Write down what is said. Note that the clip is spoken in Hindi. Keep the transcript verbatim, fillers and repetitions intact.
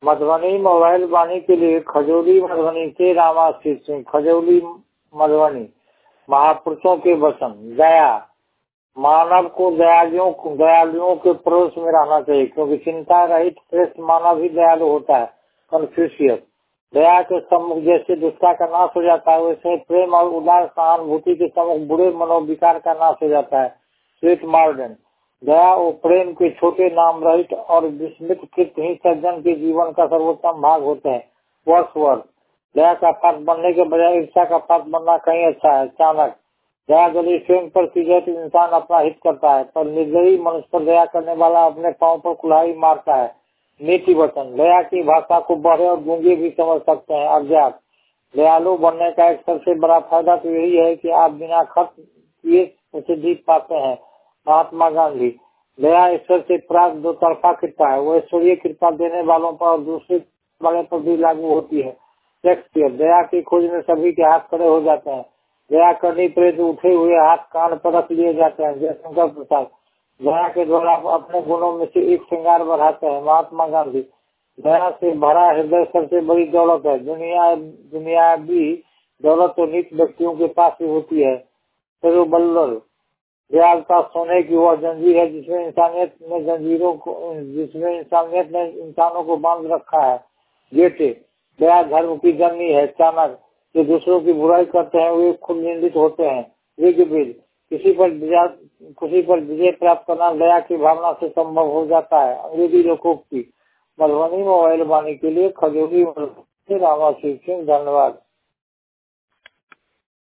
मधुबनी मोबाइल वाणी के लिए खजौली मधुबनी से रामाशीष सिंह। खजौली मधुबनी। महापुरुषों के वचन। दया। मानव को दयालुओं को दयालुओं के पड़ोस में रहना चाहिए, क्योंकि चिंता रहित श्रेष्ठ मानव ही दयालु होता है। कन्फ्यूशियस। दया के सम्मुख जैसे दुष्टता का नाश हो जाता है, वैसे प्रेम और उदार सहानुभूति के सम्मुख बुरे मनोविकार का नाश हो जाता है। Sweet modern. दया और प्रेम के छोटे नाम रहित और विस्मित कृत ही सज्जन के जीवन का सर्वोत्तम भाग होते हैं। वर्ष वर्ष। दया का पात्र बनने के बजाय ईर्ष्या का पात्र बनना कहीं अच्छा है। चाणक्य। दया यदि स्वयं पर की जाए तो इंसान अपना हित करता है, पर निर्दयी मनुष्य पर दया करने वाला अपने पांव पर कुल्हाड़ी मारता है। नीति वचन। दया की भाषा को बड़े और गूंगे भी समझ सकते हैं। अज्ञात। दयालु बनने का एक सबसे बड़ा फायदा तो यही है कि आप बिना खर्च किए प्रसिद्धि पाते हैं। महात्मा गांधी। दया ईश्वर से प्राप्त दो तरफा कृपा है, वो ईश्वरीय कृपा देने वालों पर और दूसरे वाले पर भी लागू होती है। शेक्सपियर। दया की खोज में सभी के हाथ खड़े हो जाते हैं। दया करनी पड़े तो उठे हुए हाथ कान पर रख लिए जाते हैं। जयशंकर प्रसाद। दया के द्वारा आप अपने गुणों में से एक श्रृंगार बढ़ाते हैं। महात्मा गांधी। दया से भरा हृदय सबसे बड़ी दौलत है। दुनिया दुनियावी दौलत तो नीच व्यक्तियों के पास ही होती है। तिरुवल्लुवर। दयालुता सोने की वह जंजीर है जिसमें इंसानियत ने जंजीरों को जिसमें इंसानियत ने इंसानों को बांध रखा है। गेटे। दया धर्म की जननी है। चाणक्य। जो दूसरों की बुराई करते हैं वे खुद निंदित होते हैं। ऋग्वेद। किसी पर विजय किसी पर विजय प्राप्त करना दया की भावना से संभव हो जाता है। अंग्रेजी लोकोक्ति। मधुबनी मोबाइल वाणी के लिए खजौली रामाशीष सिंह। धन्यवाद।